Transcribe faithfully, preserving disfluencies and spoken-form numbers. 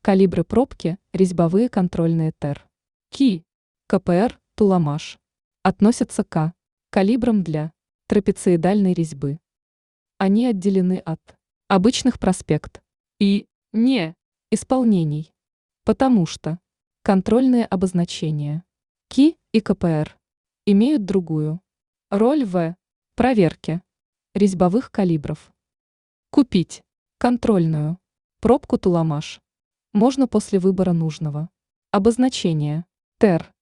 Калибры пробки, резьбовые контрольные ТЭР. КИ, КПР, Туламаш. Относятся к калибрам для трапециидальной резьбы. Они отделены от обычных проспект и не исполнений, потому что контрольные обозначения КИ и КПР имеют другую роль в проверке резьбовых калибров. Купить контрольную пробку Туламаш можно после выбора нужного обозначения ТЭР.